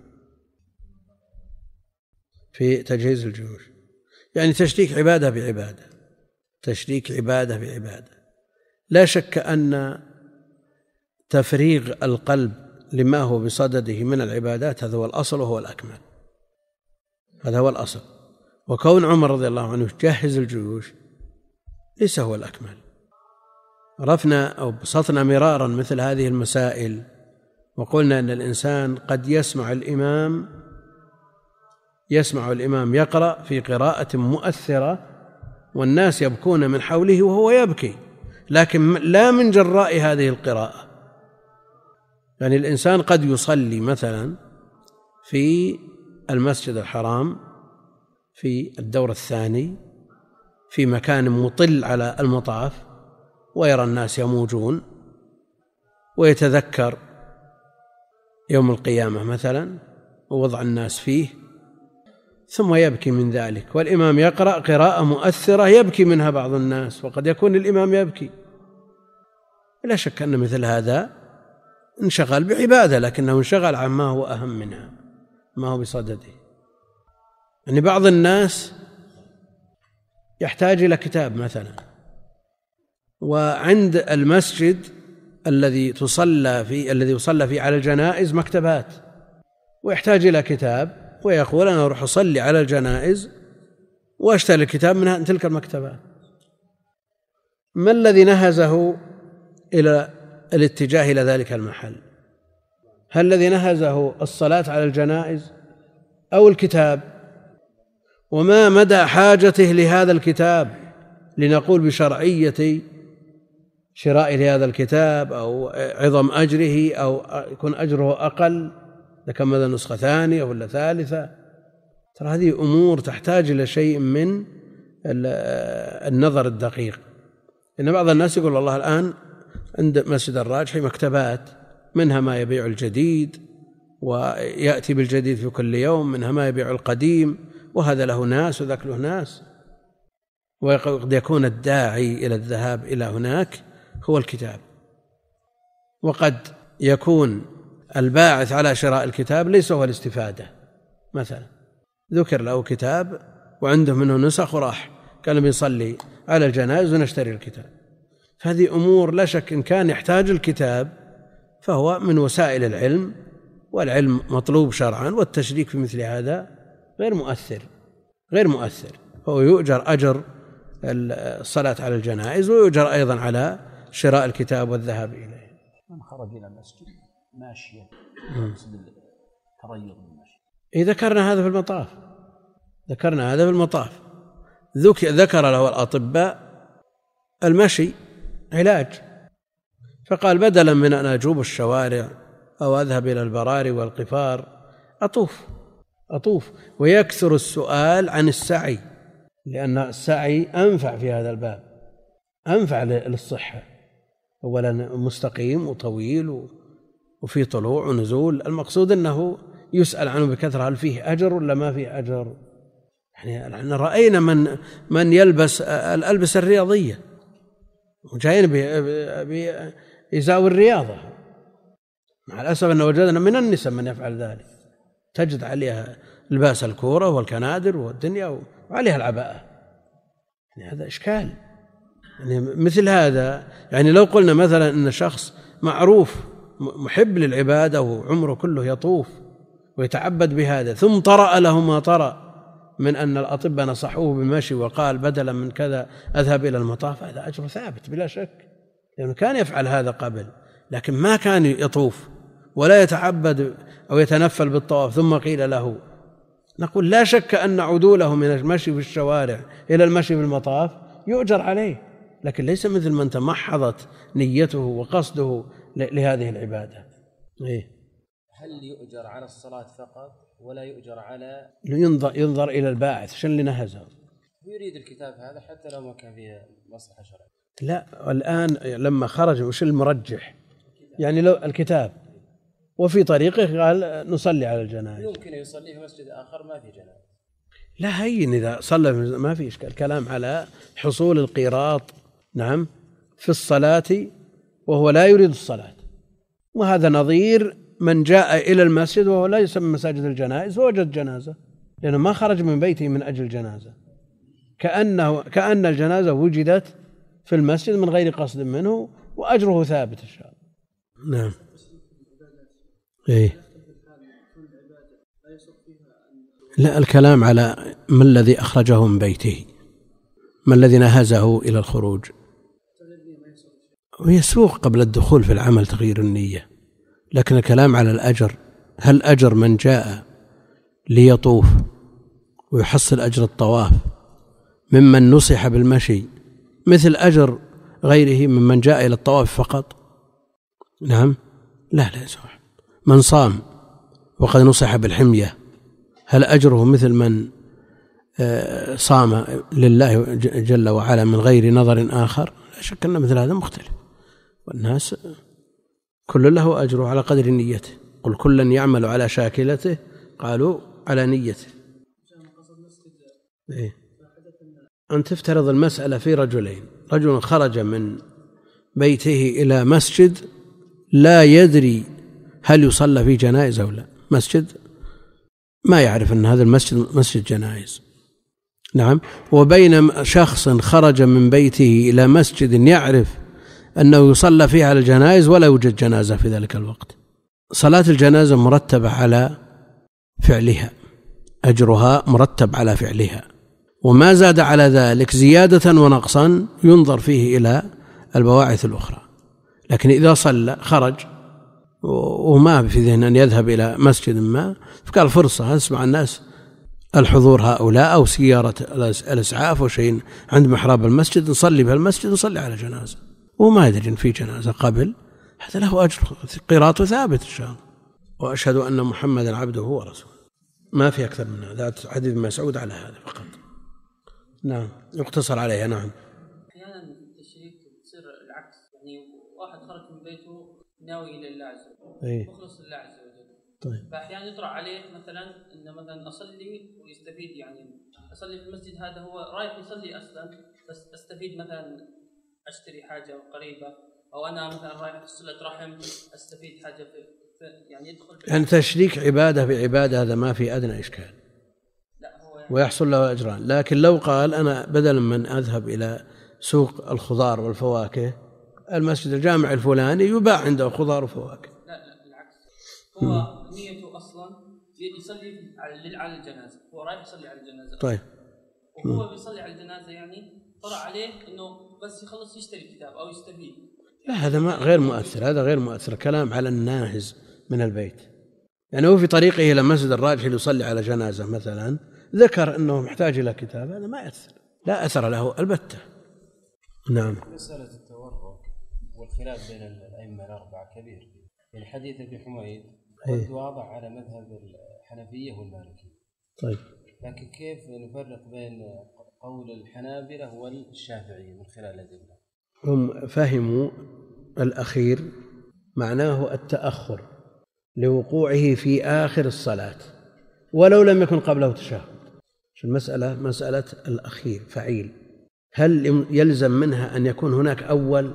في تجهيز الجيوش، يعني تشريك عبادة بعبادة، تشريك عبادة بعبادة. لا شك أن تفريغ القلب لما هو بصدده من العبادات هذا هو الأصل وهو الأكمل، هذا هو الأصل. وكون عمر رضي الله عنه يجهز الجيوش ليس هو الأكمل. عرفنا أو بسطنا مرارا مثل هذه المسائل، وقلنا أن الإنسان قد يسمع الإمام يسمع الإمام يقرأ في قراءة مؤثرة والناس يبكون من حوله وهو يبكي، لكن لا من جراء هذه القراءة. يعني الإنسان قد يصلي مثلا في المسجد الحرام في الدور الثاني في مكان مطل على المطاف ويرى الناس يموجون ويتذكر يوم القيامة مثلا ووضع الناس فيه، ثم يبكي من ذلك، والإمام يقرأ قراءة مؤثرة يبكي منها بعض الناس، وقد يكون الإمام يبكي. لا شك أن مثل هذا انشغل بعبادة، لكنه انشغل عما هو أهم منها، ما هو بصدده. يعني بعض الناس يحتاج إلى كتاب مثلا، وعند المسجد الذي تصلى فيه الذي يصلى فيه على الجنائز مكتبات، ويحتاج إلى كتاب ويقول أنا أروح أصلي على الجنائز وأشتري الكتاب من تلك المكتبات. ما الذي نهزه إلى الاتجاه إلى ذلك المحل؟ هل الذي نهزه الصلاة على الجنائز أو الكتاب؟ وما مدى حاجته لهذا الكتاب لنقول بشرعية شراء لهذا الكتاب أو عظم أجره أو يكون أجره أقل إذا كان مثلا نسخة ثانية ولا ثالثة؟ ترى هذه أمور تحتاج إلى شيء من النظر الدقيق. إن بعض الناس يقول والله الآن عند مسجد الراجحي مكتبات، منها ما يبيع الجديد ويأتي بالجديد في كل يوم، منها ما يبيع القديم، وهذا له ناس وذاك له ناس. وقد يكون الداعي إلى الذهاب إلى هناك هو الكتاب، وقد يكون الباعث على شراء الكتاب ليس هو الاستفادة. مثلا ذكر له كتاب وعنده منه نسخ وراح قال بيصلي على الجنائز ونشتري الكتاب. فهذه أمور لا شك إن كان يحتاج الكتاب فهو من وسائل العلم، والعلم مطلوب شرعا، والتشريك في مثل هذا غير مؤثر غير مؤثر هو يؤجر أجر الصلاة على الجنائز، ويؤجر أيضا على شراء الكتاب والذهاب إليه. من خرج إلى المسجد ماشيا تريض المشي. إذا ذكرنا هذا في المطاف ذكرنا هذا في المطاف ذكر له الأطباء المشي علاج، فقال بدلا من أن أجوب الشوارع أو أذهب إلى البراري والقفار أطوف أطوف ويكثر السؤال عن السعي، لأن السعي أنفع في هذا الباب، أنفع للصحة. أولا مستقيم وطويل وفي طلوع ونزول، المقصود أنه يسأل عنه بكثرة هل فيه أجر ولا ما فيه أجر. يعني رأينا من من يلبس الألبسة الرياضية وجايين بيزاوي الرياضة، مع الأسف أن وجدنا من النساء من يفعل ذلك، تجد عليها لباس الكورة والكنادر والدنيا وعليها العباءة. يعني هذا إشكال. يعني مثل هذا، يعني لو قلنا مثلا أن شخص معروف محب للعبادة وعمره كله يطوف ويتعبد بهذا، ثم طرأ له ما طرأ من أن الأطباء نصحوه بالمشي وقال بدلا من كذا أذهب إلى المطاف، هذا أجر ثابت بلا شك، لأنه كان يفعل هذا قبل لكن ما كان يطوف ولا يتعبد أو يتنفل بالطواف، ثم قيل له. نقول لا شك أن عدوله من المشي في الشوارع إلى المشي في المطاف يؤجر عليه، لكن ليس مثل من تمحضت نيته وقصده لهذه العبادة. إيه؟ هل يؤجر على الصلاة فقط ولا يؤجر على ينظر, ينظر إلى الباعث شن اللي نهزه؟ يريد الكتاب هذا حتى لو ما كان فيه مصلحة شرعية. لا، الآن لما خرج وش المرجح؟ يعني لو الكتاب وفي طريقه قال نصلي على الجنائز، يمكن يصلي في مسجد آخر ما في جنائز. لا، هين إذا صلى ما في إشكال. الكلام على حصول القيراط نعم في الصلاة وهو لا يريد الصلاة، وهذا نظير من جاء إلى المسجد وهو لا يسمى مساجد الجنائز ووجد جنازة، لأنه ما خرج من بيته من أجل الجنازة، كأنه كأن الجنازة وجدت في المسجد من غير قصد منه وأجره ثابت إن شاء الله. نعم. إيه؟ لا، الكلام على ما الذي أخرجه من بيته، ما الذي نهزه إلى الخروج، ويسوق قبل الدخول في العمل تغيير النية، لكن الكلام على الأجر، هل أجر من جاء ليطوف ويحصل أجر الطواف ممن نصح بالمشي مثل أجر غيره ممن جاء إلى الطواف فقط؟ نعم، لا لا يصح. من صام وقد نصح بالحمية هل أجره مثل من صام لله جل وعلا من غير نظر آخر؟ لا شك أن مثل هذا مختلف، والناس كل له أجره على قدر نيته. قل كلا يعمل على شاكلته قالوا على نيته. إيه؟ أن تفترض المسألة في رجلين، رجل خرج من بيته إلى مسجد لا يدري هل يصلى في جنائز أو لا، مسجد ما يعرف أن هذا المسجد مسجد جنائز، نعم، وبين شخص خرج من بيته إلى مسجد يعرف أنه يصلى فيه على الجنائز ولا يوجد جنازة في ذلك الوقت. صلاة الجنازة مرتبة على فعلها، أجرها مرتب على فعلها، وما زاد على ذلك زيادة ونقصا ينظر فيه إلى البواعث الأخرى. لكن إذا صلى خرج وما في ذهن أن يذهب إلى مسجد ما، فقال فرصة أسمع الناس الحضور هؤلاء أو سيارة الإسعاف وشيء عند محراب المسجد نصلي بهالمسجد نصلي على جنازة، وما يدري إن في جنازة قبل، هذا له أجر قيراط ثابت إن شاء الله. وأشهد أن محمدا عبده ورسوله. ما في أكثر من هذا، حديث مسعود على هذا فقط. نعم، يقتصر عليها. نعم. أحيانا التشريك تصير العكس، يعني واحد خرج من بيته ناوي إلى الله عز وجل، مخلص لله عز وجل، طيب، فأحيانا يطرأ عليه مثلا إن مثلا أصلي ويستفيد، يعني أصلي في المسجد هذا هو رايح يصلي أصلا، بس أستفيد مثلا أشتري حاجة قريبة، أو أنا مثلا رايح في صلة رحم أستفيد حاجة في يعني يدخل يعني تشريك عبادة بعبادة هذا ما في أدنى إشكال، لا هو يعني ويحصل له أجران. لكن لو قال أنا بدلا من أذهب إلى سوق الخضار والفواكه المسجد الجامع الفلاني يباع عنده خضار وفواكه، لا لا بالعكس، هو نيته أصلا يصلي على الجنازة، هو رايح يصلي على الجنازة. طيب، وهو بيصلي على الجنازة يعني طرأ عليه إنه بس يخلص يشتري كتاب أو يستفيد. لا هذا ما غير مؤثر، هذا غير مؤثر. كلام على الناهز من البيت، يعني هو في طريقه إلى مسجد الراجح يصلي على جنازة مثلا ذكر أنه محتاج إلى كتاب، هذا ما يأثر، لا أثر له البتة. نعم. مسألة التورع والخلاف بين الأئمة الأربعة كبير، يعني حديث ابن حميد قد واضح على مذهب الحنفية والمالكية. طيب، لكن كيف نفرق بين قول الحنابلة والشافعية من خلال الأدلة؟ هم فهموا الأخير معناه التأخر لوقوعه في آخر الصلاة ولو لم يكن قبله تشهد. المسألة مسألة الأخير فعيل، هل يلزم منها أن يكون هناك أول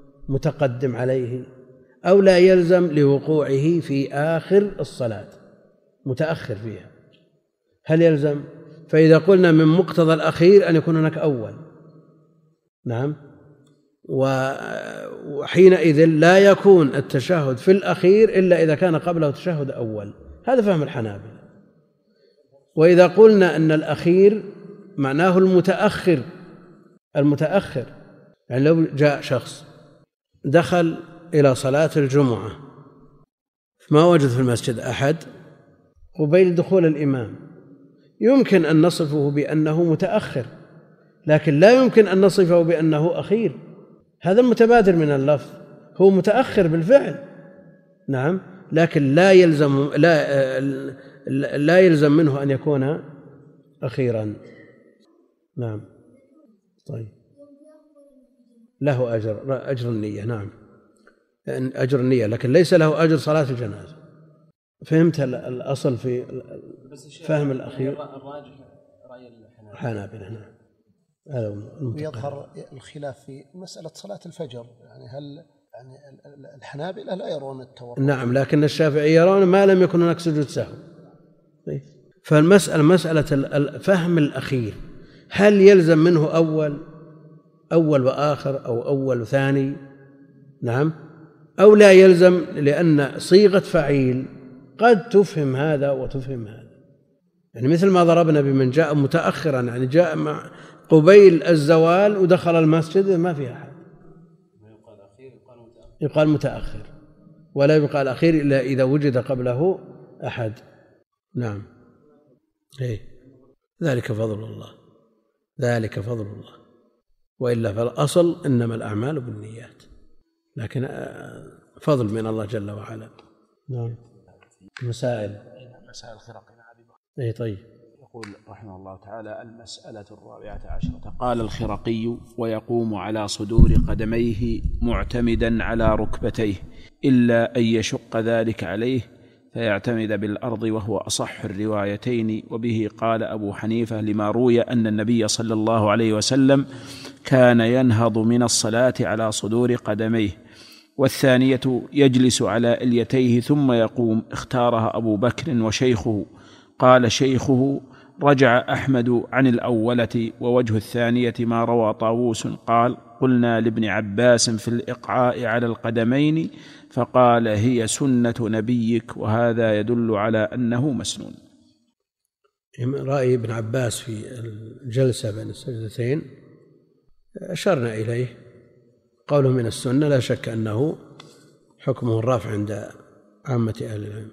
متقدم عليه أو لا يلزم لوقوعه في آخر الصلاة متأخر فيها؟ هل يلزم؟ فإذا قلنا من مقتضى الأخير أن يكون هناك أول، نعم، وحينئذ لا يكون التشهد في الأخير إلا إذا كان قبله تشهد أول. هذا فهم الحنابلة. وإذا قلنا أن الأخير معناه المتأخر، المتأخر يعني لو جاء شخص دخل إلى صلاة الجمعة ما وجد في المسجد أحد قبيل دخول الإمام، يمكن أن نصفه بأنه متأخر، لكن لا يمكن أن نصفه بأنه أخير. هذا المتبادر من اللفظ، هو متأخر بالفعل نعم، لكن لا يلزم لا لا يلزم منه أن يكون أخيرا. نعم. طيب له أجر أجر النية، نعم أجر النية، لكن ليس له أجر صلاة الجنازة. فهمت الأصل في فهم الأخير؟ الراجح رأي الحنابلة. نعم. هذا ويظهر الخلاف في مسألة صلاة الفجر، يعني هل يعني الحنابلة لا يرون التورط؟ نعم، لكن الشافعي يرون ما لم يكن هناك سجود سهو. فالمسألة مسألة فهم الأخير، هل يلزم منه أول أول وآخر أو أول وثاني؟ نعم، أو لا يلزم، لأن صيغة فعيل قد تفهم هذا وتفهم هذا. يعني مثل ما ضربنا بمن جاء متأخرا، يعني جاء مع قبيل الزوال ودخل المسجد ما فيها أحد، يقال متأخر، ولا يقال أخير إلا إذا وجد قبله أحد. نعم. إيه. ذلك فضل الله، ذلك فضل الله، وإلا فالأصل إنما الأعمال بالنيات، لكن فضل من الله جل وعلا. نعم. مسائل مسائل الخرقي. إيه. طيب. يقول رحمه الله تعالى: المسألة الرابعة عشرة. قال الخرقي: ويقوم على صدور قدميه معتمدا على ركبتيه إلا أن يشق ذلك عليه فيعتمد بالأرض، وهو أصح الروايتين. وبه قال أبو حنيفة لما روي أن النبي صلى الله عليه وسلم كان ينهض من الصلاة على صدور قدميه. والثانية يجلس على إليتيه ثم يقوم، اختارها أبو بكر وشيخه. قال شيخه: رجع أحمد عن الأولة. ووجه الثانية ما روى طاووس قال: قلنا لابن عباس في الإقعاء على القدمين فقال: هي سنة نبيك، وهذا يدل على أنه مسنون. رأي ابن عباس في الجلسة بين السجدتين أشرنا إليه، قوله من السنة لا شك أنه حكمه الرافع عند عامة أهل العلم.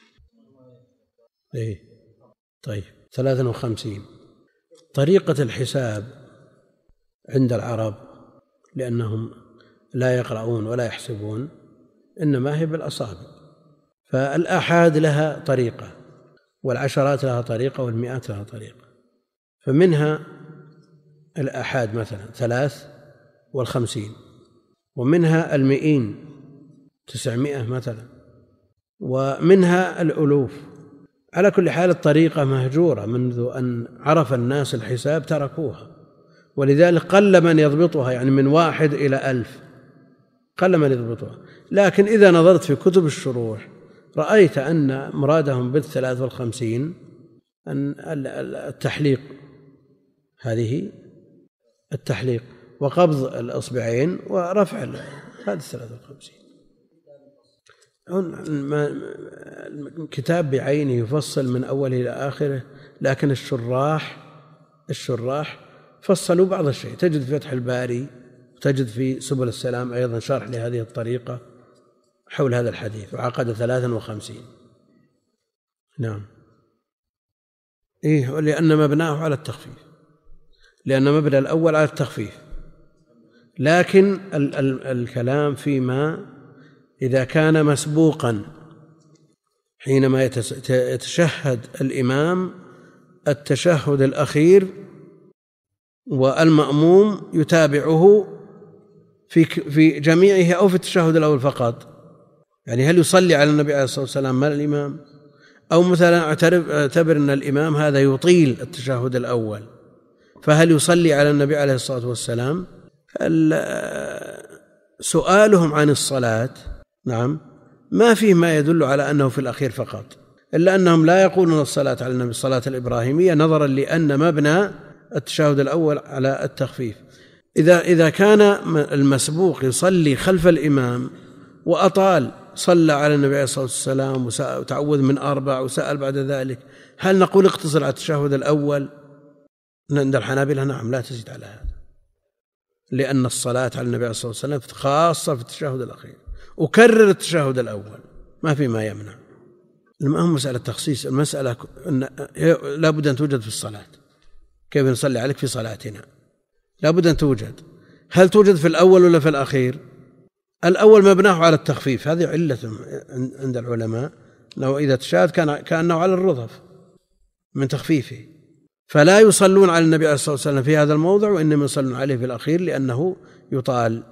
إيه. طيب. ثلاثة وخمسين. طريقة الحساب عند العرب لأنهم لا يقرؤون ولا يحسبون، إنما هي بالأصابع، فالآحاد لها طريقة، والعشرات لها طريقة، والمئات لها طريقة. فمنها الآحاد مثلا ثلاث والخمسين، ومنها المئين تسعمائة مثلا، ومنها الألوف. على كل حال الطريقة مهجورة، منذ أن عرف الناس الحساب تركوها، ولذلك قل من يضبطها، يعني من واحد إلى ألف قل من يضبطها. لكن إذا نظرت في كتب الشروح رأيت أن مرادهم بالثلاث والخمسين أن التحليق، هذه التحليق وقبض الأصبعين ورفع، هذه الثلاث والخمسين. الكتاب بعينه يفصل من أوله إلى آخره، لكن الشراح الشراح فصلوا بعض الشيء. تجد في فتح الباري وتجد في سبل السلام أيضا شرح لهذه الطريقة حول هذا الحديث، وعقد ثلاثا وخمسين. نعم. إيه، لأن مبناه على التخفيف، لأن مبنى الأول على التخفيف، لكن ال- ال- الكلام فيما إذا كان مسبوقا حينما يتشهد الإمام التشهد الأخير والمأموم يتابعه في في جميعه أو في التشهد الأول فقط، يعني هل يصلي على النبي عليه الصلاة والسلام مع الإمام، أو مثلا اعتبر أن الإمام هذا يطيل التشهد الأول، فهل يصلي على النبي عليه الصلاة والسلام؟ سؤالهم عن الصلاة نعم ما فيه ما يدل على أنه في الأخير فقط، إلا أنهم لا يقولون الصلاة على النبي الصلاة الإبراهيمية، نظرا لأن مبنى التشهد الأول على التخفيف. إذا إذا كان المسبوق يصلي خلف الإمام وأطال، صلى على النبي عليه الصلاة والسلام وتعوذ من أربع وسأل بعد ذلك، هل نقول اقتصر على التشهد الأول؟ عند الحنابلة نعم، لا تزيد على هذا، لأن الصلاة على النبي عليه الصلاة والسلام خاصة في التشهد الأخير، وكرر التشهد الأول ما في ما يمنع. المهم مسألة تخصيص، المسألة لا بد أن توجد في الصلاة. كيف نصلي عليك في صلاتنا؟ لا بد أن توجد. هل توجد في الأول ولا في الأخير؟ الأول مبناه على التخفيف، هذه علة عند العلماء، لو إذا تشاهد كان كأنه على الرضف من تخفيفه، فلا يصلون على النبي عليه الصلاة والسلام في هذا الموضع، وإنما يصلون عليه في الأخير لأنه يطال.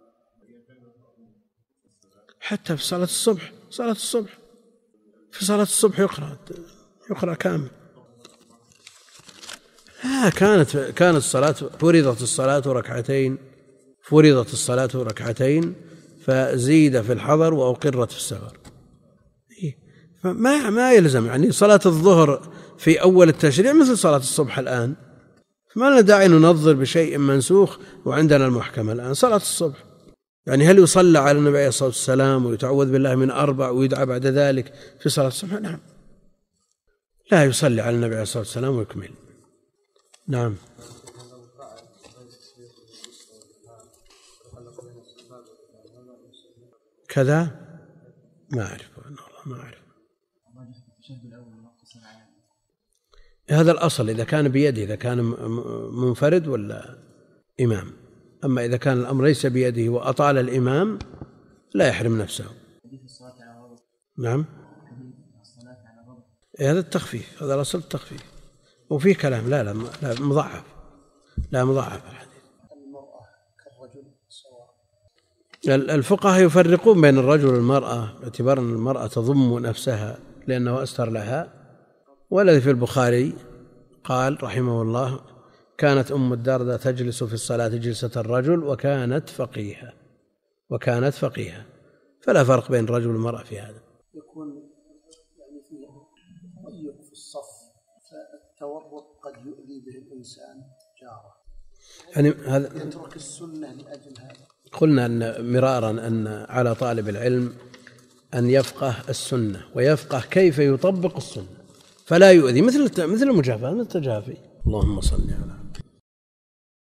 حتى في صلاة الصبح، صلاة الصبح في صلاة الصبح يقرأ يقرأ كامل. لا، كانت كانت الصلاة فرضت الصلاة ركعتين فرضت الصلاة ركعتين فزيد في الحضر وأقرت في السفر. فما ما يلزم يعني صلاة الظهر في أول التشريع مثل صلاة الصبح الآن، فما لنا داعي ننظر بشيء منسوخ وعندنا المحكمة الآن. صلاة الصبح يعني هل يصلى على النبي عليه الصلاة والسلام ويتعوذ بالله من أربع ويدعى بعد ذلك في صلاة الصبح؟ نعم، لا يصلي على النبي عليه الصلاة والسلام ويكمل. نعم. كذا ما أعرف والله ما أعرف. هذا الأصل إذا كان بيده، إذا كان منفرد ولا إمام. أما إذا كان الأمر ليس بيده وأطال الإمام لا يحرم نفسه. نعم، هذا التخفيف، هذا الأصل التخفيف، وفيه كلام لا لا, لا مضاعف لا مضاعف الحديث. المرأة كالرجل سواء. الفقهاء يفرقون بين الرجل والمرأة باعتبار أن المرأة تضم نفسها لأنه أستر لها. والذي في البخاري قال رحمه الله: كانت أم الدرداء تجلس في الصلاة جلسة الرجل وكانت فقيهة وكانت فقيهة فلا فرق بين الرجل والمرأة في هذا. يكون يعني فيه ضيق في الصف، فالتورط قد يؤذي به الإنسان جاره، يعني هذا يترك السنة لأجل هذا. قلنا أن مرارا أن على طالب العلم أن يفقه السنة ويفقه كيف يطبق السنة فلا يؤذي، مثل مثل المجافاة مثل التجافي. اللهم صل على